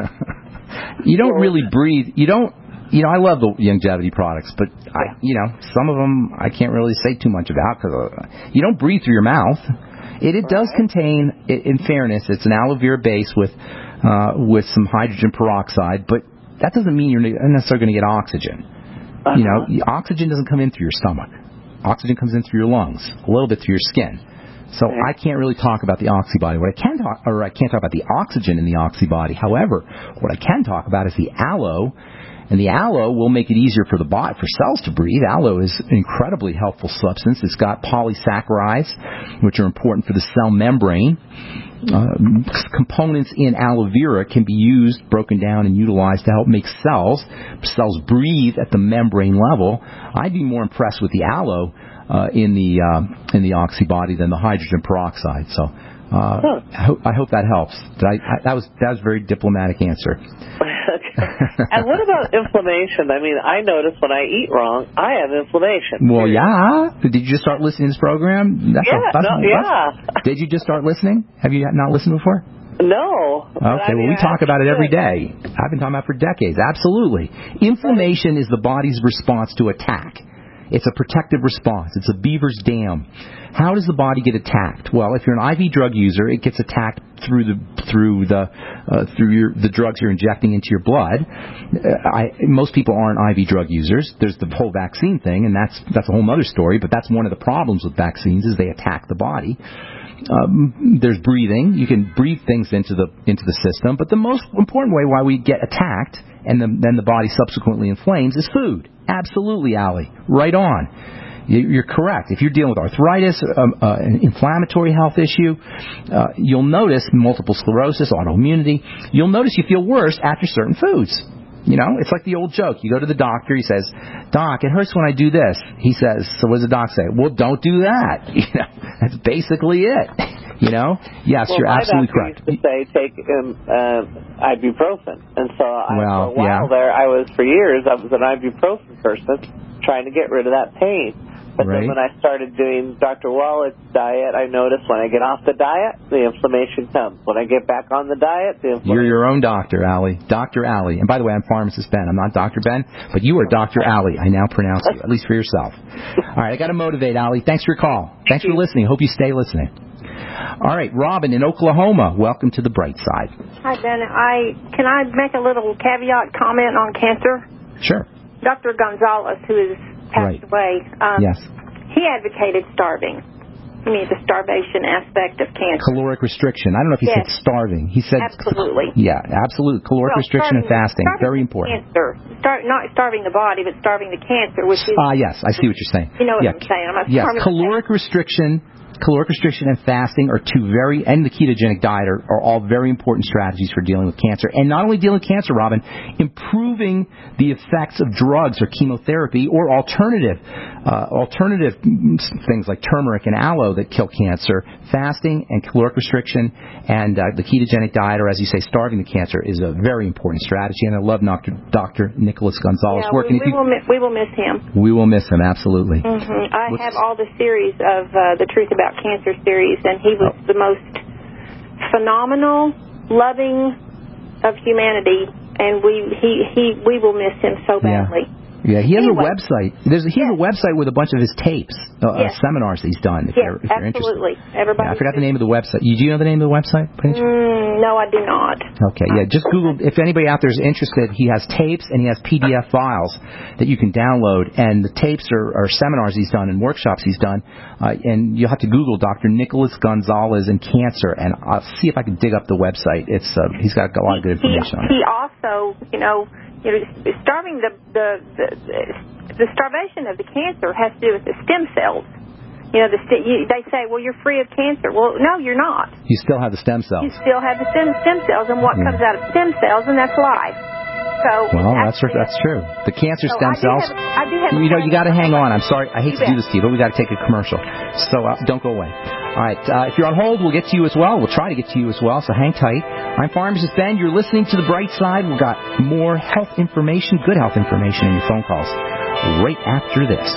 You don't really breathe. You don't. You know, I love the Youngevity products, but I, you know, some of them I can't really say too much about because uh, you don't breathe through your mouth. It, it does contain, in fairness, it's an aloe vera base with uh, with some hydrogen peroxide, but that doesn't mean you're necessarily going to get oxygen. Uh-huh. You know, oxygen doesn't come in through your stomach. Oxygen comes in through your lungs, a little bit through your skin. So okay. I can't really talk about the Oxybody. What I can talk, or I can't talk about the oxygen in the Oxybody. However, what I can talk about is the aloe. And the aloe will make it easier for the body, for cells to breathe. Aloe is an incredibly helpful substance. It's got polysaccharides, which are important for the cell membrane. Uh, components in aloe vera can be used, broken down, and utilized to help make cells cells breathe at the membrane level. I'd be more impressed with the aloe uh, in the uh, in the Oxybody than the hydrogen peroxide. So uh, huh. I, ho- I hope that helps. Did I, I, that was that was a very diplomatic answer. And what about inflammation? I mean, I notice when I eat wrong, I have inflammation. Well, yeah. Did you just start listening to this program? That's yeah, a, that's no, a, yeah. Did you just start listening? Have you not listened before? No. Okay, I mean, well, we I talk about it every should. day. I've been talking about it for decades. Absolutely. Inflammation is the body's response to attack. It's a protective response. It's a beaver's dam. How does the body get attacked? Well, if you're an I V drug user, it gets attacked through the through the uh, through your, the drugs you're injecting into your blood. Uh, I, most people aren't I V drug users. There's the whole vaccine thing, and that's that's a whole other story. But that's one of the problems with vaccines is they attack the body. Um, there's breathing. You can breathe things into the into the system. But the most important way why we get attacked and the, then the body subsequently inflames is food. Absolutely, Allie. Right on. You're correct. If you're dealing with arthritis, um, uh, an inflammatory health issue, uh, you'll notice multiple sclerosis, autoimmunity. You'll notice you feel worse after certain foods. You know, it's like the old joke. You go to the doctor, he says, "Doc, it hurts when I do this." He says, "So what does the doc say?" "Well, don't do that." You know, that's basically it. You know? Yes, well, you're absolutely correct. Used to say take um, uh, ibuprofen, and so I, well, for a while yeah. there, I was for years I was an ibuprofen person, trying to get rid of that pain. But right. then when I started doing Doctor Wallach's diet, I noticed when I get off the diet, the inflammation comes. When I get back on the diet, the inflammation... You're your own doctor, Allie. Doctor Allie. And by the way, I'm Pharmacist Ben. I'm not Doctor Ben, but you are Doctor Allie. I now pronounce you, at least for yourself. All right, I got to motivate, Allie. Thanks for your call. Thanks for listening. Hope you stay listening. All right, Robin in Oklahoma. Welcome to the bright side. Hi, Ben. I can I make a little caveat comment on cancer? Sure. Doctor Gonzalez, who is passed right. away, um, yes. he advocated starving. I mean, the starvation aspect of cancer. Caloric restriction. I don't know if he yes. said starving. He said... Absolutely. Yeah, absolute. Caloric well, restriction starving, and fasting. Very important. Cancer. Start, not starving the body, but starving the cancer, which is... Ah, uh, yes, I see what you're saying. You know what yeah. I'm saying. I'm a yes, caloric restriction... Caloric restriction and fasting are two very, and the ketogenic diet are, are all very important strategies for dealing with cancer. And not only dealing with cancer, Robin, improving the effects of drugs or chemotherapy or alternative, uh, alternative things like turmeric and aloe that kill cancer. Fasting and caloric restriction and uh, the ketogenic diet, or as you say, starving the cancer, is a very important strategy. And I love Doctor Doctor Nicholas Gonzalez yeah, working. We, we, will, we will miss him. We will miss him, absolutely. Mm-hmm. I What's, have all the series of uh, the Truth About Cancer series, and he was oh. the most phenomenal, loving of humanity, and we he, he we will miss him so badly. Yeah. Yeah, he has anyway. a website. There's a, he has yes. a website with a bunch of his tapes, uh, yes. uh, seminars that he's done. If, yes, you're, if you're interested, absolutely. Everybody. Yeah, I forgot the name of the website. You, do you know the name of the website? Mm, no, I do not. Okay, yeah, just Google. If anybody out there is interested, he has tapes and he has P D F files that you can download. And the tapes are, are seminars he's done and workshops he's done. Uh, and you'll have to Google Doctor Nicholas Gonzalez and cancer, and I'll see if I can dig up the website. It's uh, he's got a lot of good information he, on it. He also, you know, you know, starving the the. the, the The starvation of the cancer has to do with the stem cells. You know, the st- you, they say, well, you're free of cancer. Well, no, you're not. You still have the stem cells. You still have the stem, stem cells, and what yeah. comes out of stem cells, and that's life. So well, that's that's, that's true. The cancer so stem I cells. Have, I do have you know, you got to hang on. I'm sorry, I hate you to bet. do this to you, but we got to take a commercial. So uh, don't go away. All right, uh, if you're on hold, we'll get to you as well. We'll try to get to you as well. So hang tight. I'm Pharmacist Ben. You're listening to The Bright Side. We've got more health information, good health information in your phone calls right after this.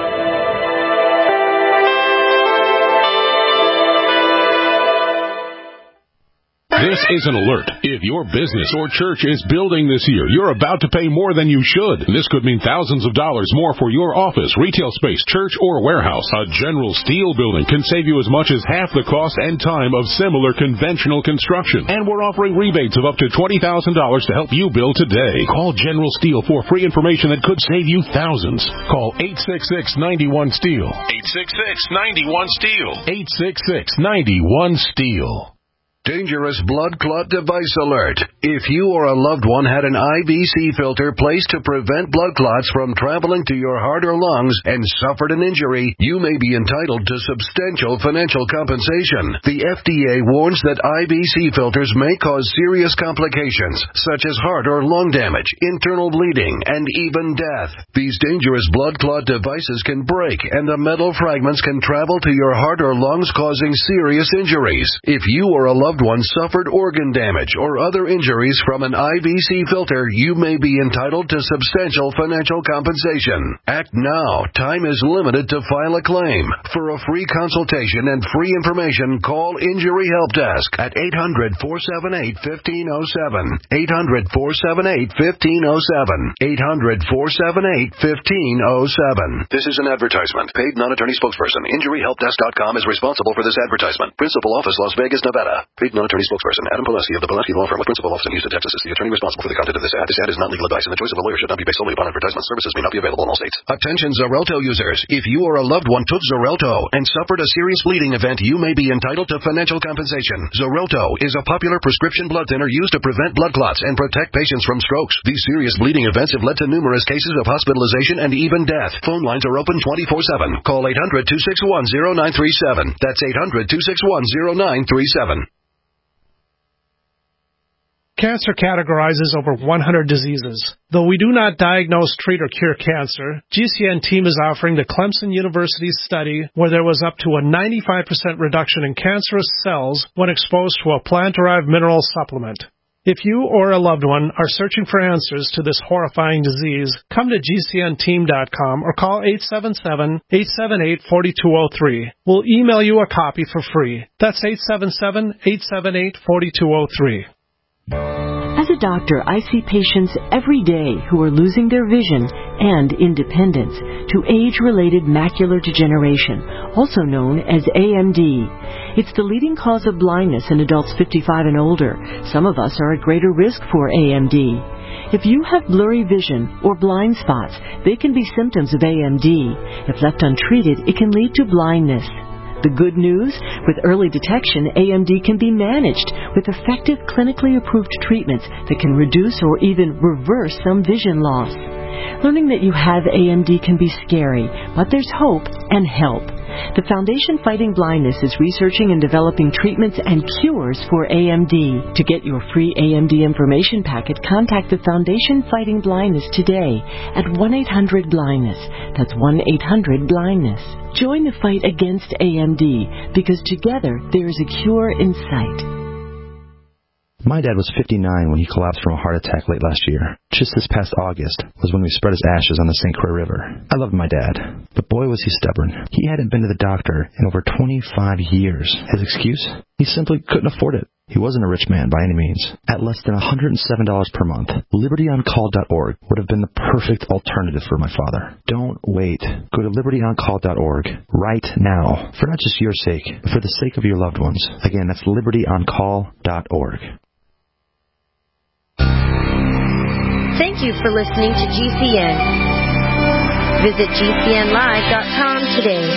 This is an alert. If your business or church is building this year, you're about to pay more than you should. This could mean thousands of dollars more for your office, retail space, church, or warehouse. A General Steel building can save you as much as half the cost and time of similar conventional construction. And we're offering rebates of up to twenty thousand dollars to help you build today. Call General Steel for free information that could save you thousands. Call eight six six, nine one, STEEL. eight six six, nine one, STEEL. eight six six, nine one, STEEL. Dangerous blood clot device alert. If you or a loved one had an I V C filter placed to prevent blood clots from traveling to your heart or lungs and suffered an injury, you may be entitled to substantial financial compensation. The F D A warns that I V C filters may cause serious complications, such as heart or lung damage, internal bleeding, and even death. These dangerous blood clot devices can break, and the metal fragments can travel to your heart or lungs, causing serious injuries. If you or a loved one suffered organ damage or other injuries from an I V C filter, you may be entitled to substantial financial compensation. Act now. Time is limited to file a claim. For a free consultation and free information, call Injury Help Desk at eight hundred, four seven eight, one five zero seven. eight hundred, four seven eight, one five zero seven. eight hundred, four seven eight, one five zero seven. This is an advertisement. Paid non-attorney spokesperson. Injury Help Desk dot com is responsible for this advertisement. Principal office, Las Vegas, Nevada. Paid non-attorney spokesperson Adam Pulaski of the Pulaski Law Firm with principal office in Houston, Texas is the attorney responsible for the content of this ad. This ad is not legal advice, and the choice of a lawyer should not be based solely upon advertisement. Services may not be available in all states. Attention Xarelto users. If you or a loved one took Xarelto and suffered a serious bleeding event, you may be entitled to financial compensation. Xarelto is a popular prescription blood thinner used to prevent blood clots and protect patients from strokes. These serious bleeding events have led to numerous cases of hospitalization and even death. Phone lines are open twenty-four seven. Call eight hundred, two six one, zero nine three seven. That's eight hundred, two six one, zero nine three seven. Cancer categorizes over one hundred diseases. Though we do not diagnose, treat, or cure cancer, G C N team is offering the Clemson University study where there was up to a ninety-five percent reduction in cancerous cells when exposed to a plant-derived mineral supplement. If you or a loved one are searching for answers to this horrifying disease, come to G C N team dot com or call eight seven seven, eight seven eight, four two zero three. We'll email you a copy for free. That's eight seven seven, eight seven eight, four two zero three. As a doctor, I see patients every day who are losing their vision and independence to age-related macular degeneration, also known as A M D. It's the leading cause of blindness in adults fifty-five and older. Some of us are at greater risk for A M D. If you have blurry vision or blind spots, they can be symptoms of A M D. If left untreated, it can lead to blindness. The good news? With early detection, A M D can be managed with effective clinically approved treatments that can reduce or even reverse some vision loss. Learning that you have A M D can be scary, but there's hope and help. The Foundation Fighting Blindness is researching and developing treatments and cures for A M D. To get your free A M D information packet, contact the Foundation Fighting Blindness today at one eight hundred blindness. That's one eight hundred blindness. Join the fight against A M D, because together there is a cure in sight. My dad was fifty-nine when he collapsed from a heart attack late last year. Just this past August was when we spread his ashes on the Saint Croix River. I loved my dad, but boy was he stubborn. He hadn't been to the doctor in over twenty-five years. His excuse? He simply couldn't afford it. He wasn't a rich man by any means. At less than one hundred seven dollars per month, liberty on call dot org would have been the perfect alternative for my father. Don't wait. Go to liberty on call dot org right now, for not just your sake, but for the sake of your loved ones. Again, that's liberty on call dot org. Thank you for listening to G C N. Visit G C N live dot com today.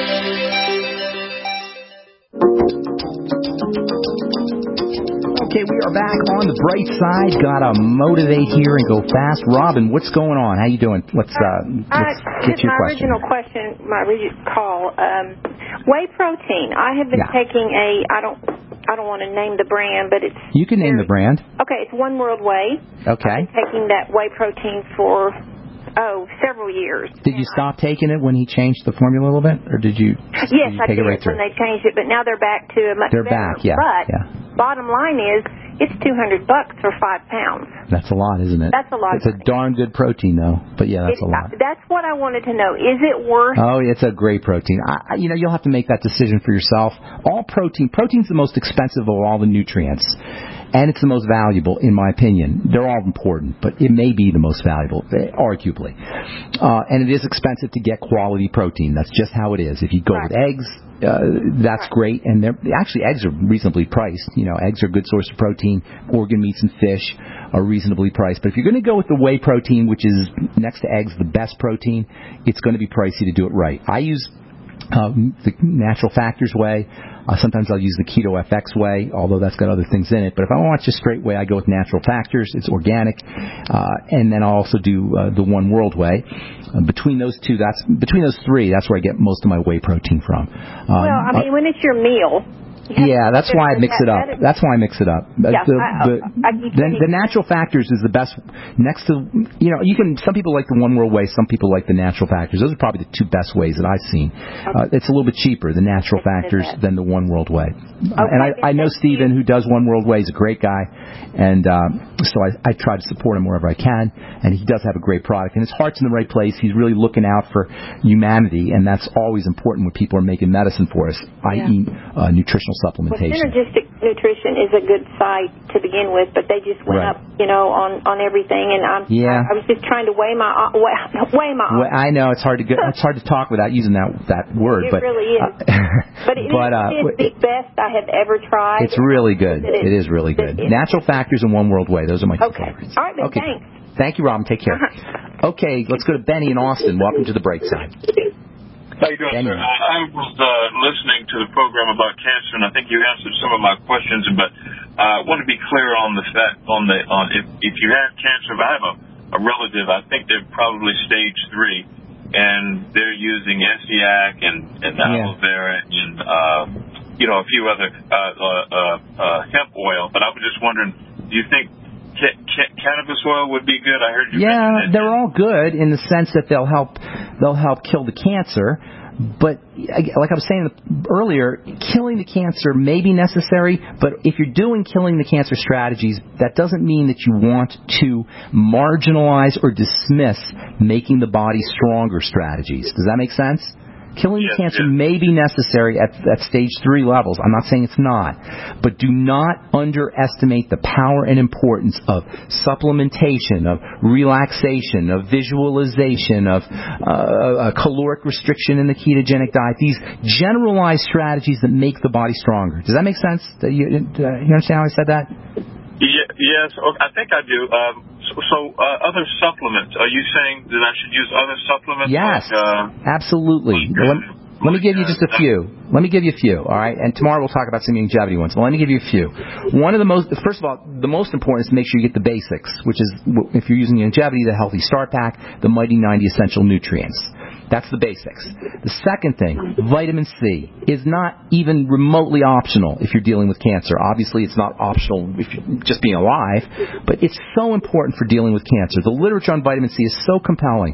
Okay, we are back on the bright side. Gotta motivate here and go fast. Robin, what's going on? How you doing? Let's uh, let's uh, get your my question. original question, my original call. Um, whey protein. I have been Yeah. taking a. I don't. I don't want to name the brand, but it's You can name the brand. okay. It's One World Whey. Okay. I've been taking that whey protein for oh several years. Did you stop taking it when he changed the formula a little bit, or did you? Yes, did you I take did it right when through? they changed it, but now they're back to a much They're better. back, yeah, But yeah. bottom line is, it's two hundred bucks for five pounds. That's a lot, isn't it? That's a lot. It's a darn good protein, though. But yeah, that's It- a lot. That's what I wanted to know. Is it worth? Oh, it's a great protein. I, I- you know, you'll have to make that decision for yourself. All protein, protein's the most expensive of all the nutrients, and it's the most valuable, in my opinion. They're all important, but it may be the most valuable, arguably. Uh, and it is expensive to get quality protein. That's just how it is. If you go Right. with eggs, uh, that's Right. great, and they're actually eggs are reasonably priced. You know, eggs are a good source of protein. Organ meats and fish are reasonably priced. But if you're going to go with the whey protein, which is next to eggs the best protein, it's going to be pricey to do it right. I use um, the Natural Factors whey. Uh, sometimes I'll use the Keto F X whey, although that's got other things in it. But if I want just straight whey, I go with Natural Factors. It's organic, uh, and then I'll also do uh, the One World whey. Uh, between those two, that's between those three, that's where I get most of my whey protein from. Um, Well, I mean, when it's your meal. Yeah, that's why I mix it up. That is- That's why I mix it up. Yeah, the, I- the, I keep the, getting- the Natural Factors is the best. Next to, you know, you can. Some people like the One World whey. Some people like the Natural Factors. Those are probably the two best ways that I've seen. Uh, it's a little bit cheaper, the Natural Factors, than the One World whey. Uh, and I, I know Stephen, who does One World whey. He's a great guy, and um, so I, I try to support him wherever I can. And he does have a great product, and his heart's in the right place. He's really looking out for humanity, and that's always important when people are making medicine for us, that is, uh, nutritional Well, supplementation. Synergistic Nutrition is a good site to begin with, but they just went Right. up, you know, on, on everything, and I'm, Yeah. I, I was just trying to weigh my op- weigh, weigh my. Well, I know it's hard to get, it's hard to talk without using that that word, It but really is. uh, But it but, is, uh, it is the best I have ever tried. it's really good. It is. It is really good. It is. Natural Factors and One World whey. Those are my two Okay. favorites. All right, then, Okay. thanks. Thank you, Robin. Take care. Okay, let's go to Benny in Austin. Welcome to the break side. How you doing, sir? I, I was uh, listening to the program about cancer, and I think you answered some of my questions. But uh, I want to be clear on the fact on the on if if you have cancer. If I have a, a relative, I think they're probably stage three, and they're using Estiac and and aloe vera and uh, you know a few other uh, uh, uh, hemp oil. But I was just wondering, do you think ca- ca- cannabis oil would be good? I heard you. Yeah, they're all good in the sense that they'll help they'll help kill the cancer. But like I was saying earlier, killing the cancer may be necessary, but if you're doing killing the cancer strategies, that doesn't mean that you want to marginalize or dismiss making the body stronger strategies. Does that make sense? Killing yes, the cancer yes. may be necessary at, at stage three levels. I'm not saying it's not. But do not underestimate the power and importance of supplementation, of relaxation, of visualization, of uh, a caloric restriction in the ketogenic diet. These generalized strategies that make the body stronger. Does that make sense? Do you, do you understand how I said that? Yeah, yes, I think I do. Um, so, so uh, other supplements, are you saying that I should use other supplements? Yes, like, uh, absolutely. Like, let, let me give you just a few. Let me give you a few, all right? And tomorrow we'll talk about some longevity ones. But let me give you a few. One of the most, first of all, the most important is to make sure you get the basics, which is, if you're using longevity, the Healthy Start Pack, the Mighty ninety Essential Nutrients. That's the basics. The second thing, vitamin C, is not even remotely optional if you're dealing with cancer. Obviously, it's not optional if you're just being alive, but it's so important for dealing with cancer. The literature on vitamin C is so compelling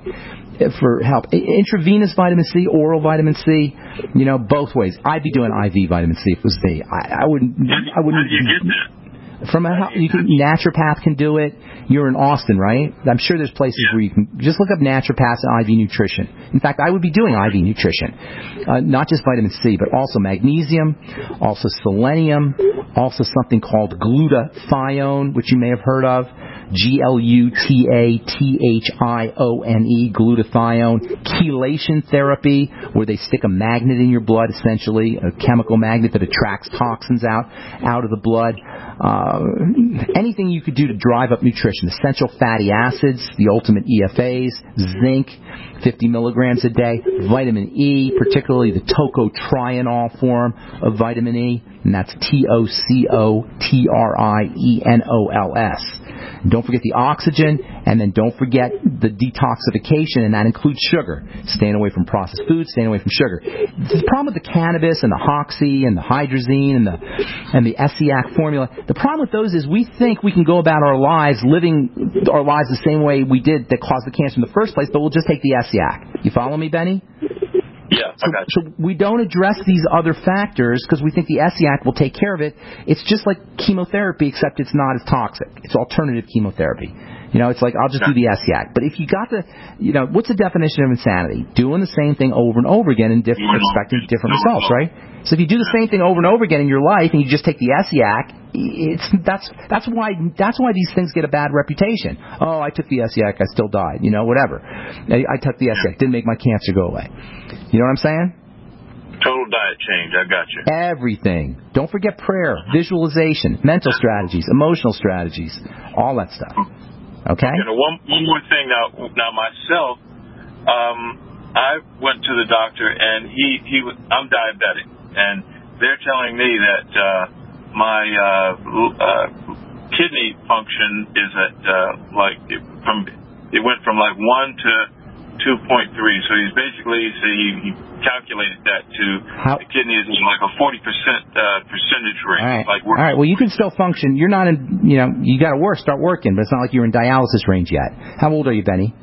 for help. Intravenous vitamin C, oral vitamin C, you know, both ways. I'd be doing I V vitamin C if it was me. I, I wouldn't. I wouldn't. How do you get that? From a you can, naturopath can do it. You're in Austin, right? I'm sure there's places yeah. where you can just look up naturopaths and I V nutrition. In fact, I would be doing I V nutrition, uh, not just vitamin C, but also magnesium, also selenium, also something called glutathione, which you may have heard of. G L U T A T H I O N E, glutathione. Chelation therapy, where they stick a magnet in your blood, essentially, a chemical magnet that attracts toxins out, out of the blood. Uh, anything you could do to drive up nutrition. Essential fatty acids, the ultimate E F As, zinc, fifty milligrams a day, vitamin E, particularly the tocotrienol form of vitamin E, and that's T O C O T R I E N O L S. Don't forget the oxygen, and then don't forget the detoxification, and that includes sugar. Staying away from processed foods, staying away from sugar. The problem with the cannabis and the Hoxie and the hydrazine and the and the S C A C formula, the problem with those is we think we can go about our lives living our lives the same way we did that caused the cancer in the first place, but we'll just take the S C A C. You follow me, Benny? Yeah, so, so we don't address these other factors because we think the S C A C will take care of it. It's just like chemotherapy, except it's not as toxic. It's alternative chemotherapy. You know, it's like, I'll just do the S C A C. But if you got the, you know, what's the definition of insanity? Doing the same thing over and over again and diff- expecting different results, right? So if you do the same thing over and over again in your life and you just take the S C A C, it's that's that's why that's why these things get a bad reputation. Oh, I took the S C A C, I still died. You know, whatever. I, I took the S C A C, didn't make my cancer go away. You know what I'm saying? Total diet change. I got you. Everything. Don't forget prayer, visualization, mental strategies, emotional strategies, all that stuff. Okay. You know, one one more thing now. Now myself, um, I went to the doctor and he he I'm diabetic, and they're telling me that uh, my uh, uh, kidney function is at uh, like it, from it went from like one to two point three. So he's basically so he, he calculated that to How? the kidney is like a forty percent uh, percentage rate. All right. Like All right. Well, you can still function. You're not in. You know, you got to work, start working, but it's not like you're in dialysis range yet. How old are you, Benny?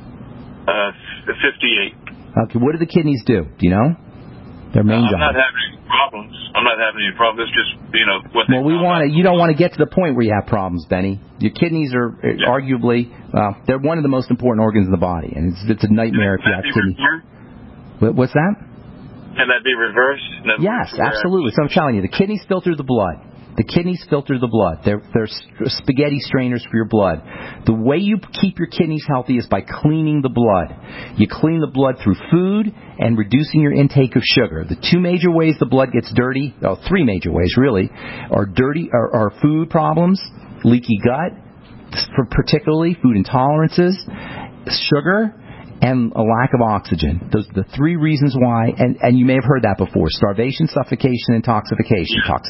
Uh, fifty-eight. Okay. What do the kidneys do? Do you know? Their main uh, job. I'm not having any problems. I'm not having any problems. It's just, you know, what Well, we want to. You don't want to get to the point where you have problems, Benny. Your kidneys are yeah. arguably, well, they're one of the most important organs in the body, and it's, it's a nightmare if you have kidney. What, what's that? Can that be reversed? That yes, absolutely. So I'm telling you, the kidneys filter the blood. The kidneys filter the blood. They're, they're spaghetti strainers for your blood. The way you keep your kidneys healthy is by cleaning the blood. You clean the blood through food and reducing your intake of sugar. The two major ways the blood gets dirty, well, three major ways really, are dirty are, are food problems, leaky gut, particularly food intolerances, sugar, and a lack of oxygen. Those are the three reasons why, and, and you may have heard that before: starvation, suffocation, intoxication. Toxic,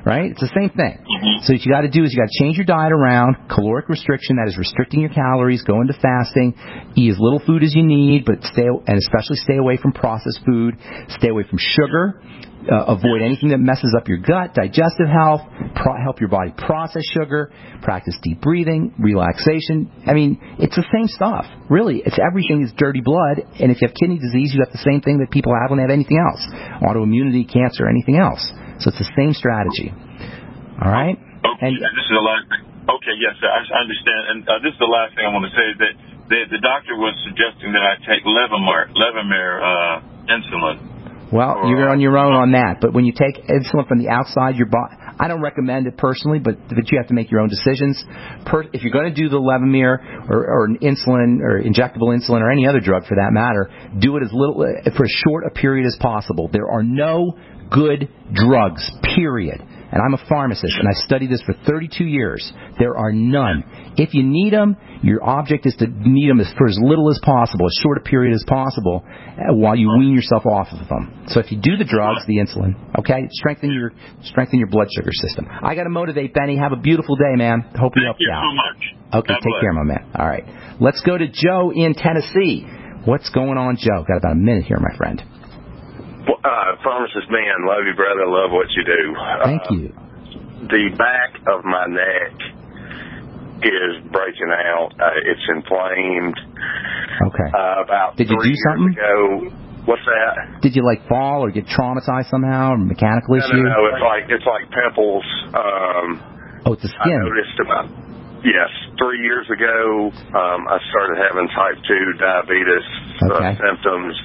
right? It's the same thing. So what you got to do is you got to change your diet around, caloric restriction, that is restricting your calories, go into fasting, eat as little food as you need, but stay, and especially stay away from processed food, stay away from sugar, uh, avoid anything that messes up your gut, digestive health, pro- help your body process sugar, practice deep breathing, relaxation. I mean, it's the same stuff. Really, it's everything is dirty blood, and if you have kidney disease, you have the same thing that people have when they have anything else, autoimmunity, cancer, anything else. So it's the same strategy. All right? Okay, and, this is the last thing. Okay, yes, I understand. And uh, this is the last thing I want to say, is that the, the doctor was suggesting that I take Levemir, Levemir uh, insulin. Well, you're on your own on that. But when you take insulin from the outside your body, I don't recommend it personally, but but you have to make your own decisions. Per, if you're going to do the Levemir or, or an insulin or injectable insulin or any other drug for that matter, do it as little for as short a period as possible. There are no good drugs, period. And I'm a pharmacist, and I've studied this for thirty-two years. There are none. If you need them, your object is to need them for as little as possible, as short a period as possible, while you wean yourself off of them. So if you do the drugs, the insulin, okay, strengthen your strengthen your blood sugar system. I got to motivate, Benny. Have a beautiful day, man. Hope we helped you out. Thank you so much. Okay, take care, my man. All right. Let's go to Joe in Tennessee. What's going on, Joe? Got about a minute here, my friend. Uh, pharmacist man, love you, brother. Love what you do. Thank uh, you. The back of my neck is breaking out. Uh, it's inflamed. Okay. Uh, about Did you three do years something? ago. What's that? Did you like fall or get traumatized somehow, or mechanical No, issue? no, no. It's like it's like pimples. Um, oh, it's the skin. I noticed about yes, three years ago. Um, I started having type two diabetes okay. uh, symptoms.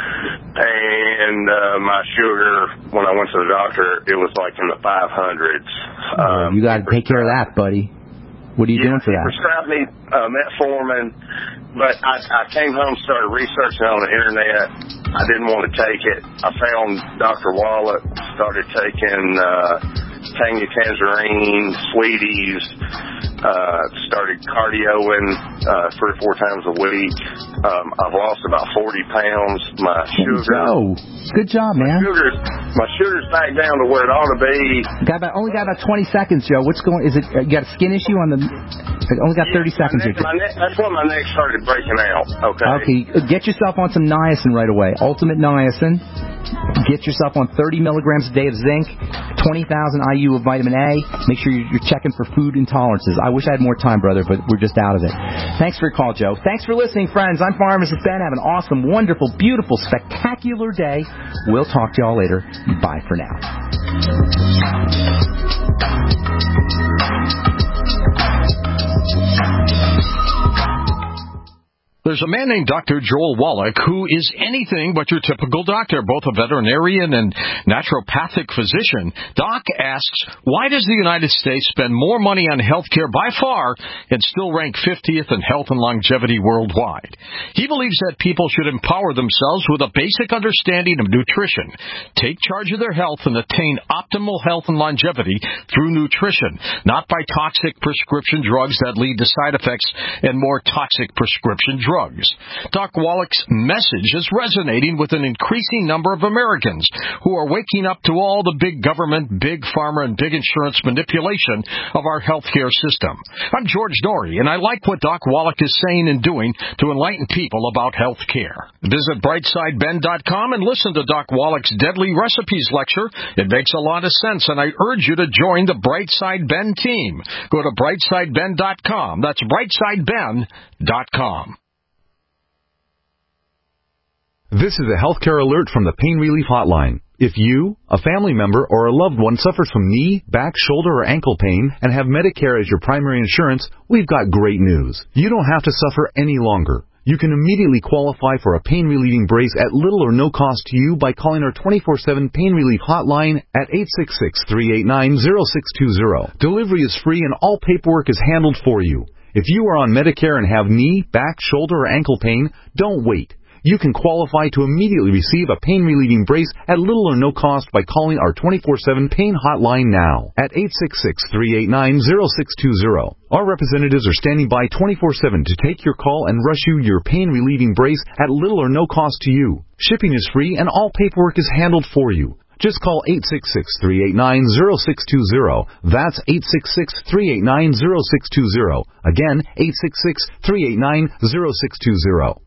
And uh, my sugar, when I went to the doctor, it was like in the five hundreds. Oh, Um, you got to take care of that, buddy. What are you yeah, doing for he that? prescribed me uh, metformin, but I, I came home, started researching on the internet. I didn't want to take it. I found Doctor Wallach, started taking uh, Tanya Tangerine, Sweeties, uh, started cardioing uh, three or four times a week. Um, I've lost about forty pounds. My sugar. Oh, good job, man. My sugar's, my sugar's back down to where it ought to be. Got about, only got about twenty seconds, Joe. What's going? Is it uh, you got a skin issue on the? I only got thirty yeah, seconds my neck, here. my neck, that's when my neck started breaking out. Okay. Okay, get yourself on some niacin right away. Ultimate niacin. Get yourself on thirty milligrams a day of zinc, twenty thousand I U of vitamin A. Make sure you're checking for food intolerances. I wish I had more time, brother, but we're just out of it. Thanks for your call, Joe. Thanks for listening, friends. I'm Pharmacist Ben. Have an awesome, wonderful, beautiful, spectacular day. We'll talk to y'all later. Bye for now. There's a man named Doctor Joel Wallach who is anything but your typical doctor, both a veterinarian and naturopathic physician. Doc asks, why does the United States spend more money on health care by far and still rank fiftieth in health and longevity worldwide? He believes that people should empower themselves with a basic understanding of nutrition, take charge of their health, and attain optimal health and longevity through nutrition, not by toxic prescription drugs that lead to side effects and more toxic prescription drugs. Doc Wallach's message is resonating with an increasing number of Americans who are waking up to all the big government, big pharma, and big insurance manipulation of our healthcare system. I'm George Norrie, and I like what Doc Wallach is saying and doing to enlighten people about health care. Visit brightside ben dot com and listen to Doc Wallach's Deadly Recipes lecture. It makes a lot of sense, and I urge you to join the Brightside Ben team. Go to brightside ben dot com. That's brightside ben dot com. This is a healthcare alert from the Pain Relief Hotline. If you, a family member, or a loved one suffers from knee, back, shoulder, or ankle pain and have Medicare as your primary insurance, we've got great news. You don't have to suffer any longer. You can immediately qualify for a pain-relieving brace at little or no cost to you by calling our twenty-four seven Pain Relief Hotline at eight six six, three eight nine, zero six two zero. Delivery is free and all paperwork is handled for you. If you are on Medicare and have knee, back, shoulder, or ankle pain, don't wait. You can qualify to immediately receive a pain-relieving brace at little or no cost by calling our twenty-four seven Pain Hotline now at eight six six, three eight nine, zero six two zero. Our representatives are standing by twenty-four seven to take your call and rush you your pain-relieving brace at little or no cost to you. Shipping is free and all paperwork is handled for you. Just call eight six six, three eight nine, zero six two zero. That's eight six six, three eight nine, zero six two zero. Again, eight six six, three eight nine, zero six two zero.